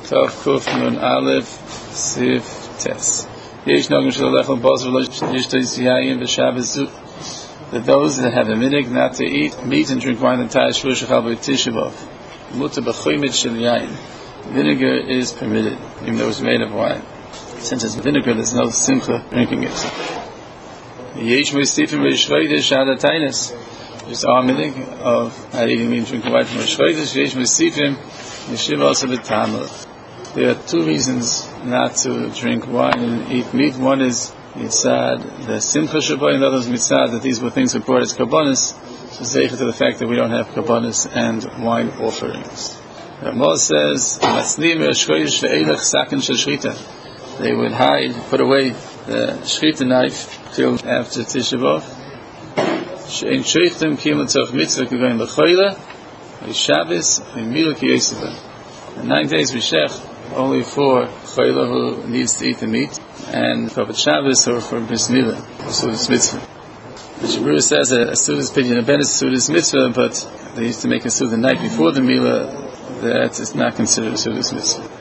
Tov Kuf Nun Aleph Siv Tes. Yesh Nogim Shel Lechel Bos V'Lo Yishtois Yayin V'Shabbos. That those that have a minhag not to eat meat and drink wine the entire Shavuot Shechal B'Tisha B'Av. Mutar B'Choymid Shel Yayin. Vinegar is permitted, even though it's made of wine. Since it's vinegar, there's no simcha drinking it. Yesh Moistifim V'Shvoidish Adatainis. There's our minhag of not eating meat and drinking wine from Shvoidish. Yesh Moistifim Yeshiva also B'Tamil. There are two reasons not to drink wine and eat meat. One is mitzad the simcha shabai, and the other is mitzad that these were things that brought as karbonis, so zeicha to the fact that we don't have karbonis and wine offerings. Ramah says, they would hide, put away the shchita knife till after Tisha B'Av. She'en sheichtem kim l'tzorch mitzvah k'goyin l'choyle, v'shabbos, v'milu k'yoseva. The 9 days we shech only for choyle who needs to eat the meat, and for Shabbos or for Bris Milah, for Sudas Mitzvah. The Shabru says that a Sudas Pidyon, a Ben is Sudas Mitzvah, but they used to make a Suda the night before the Milah, that is not considered a Sudas Mitzvah.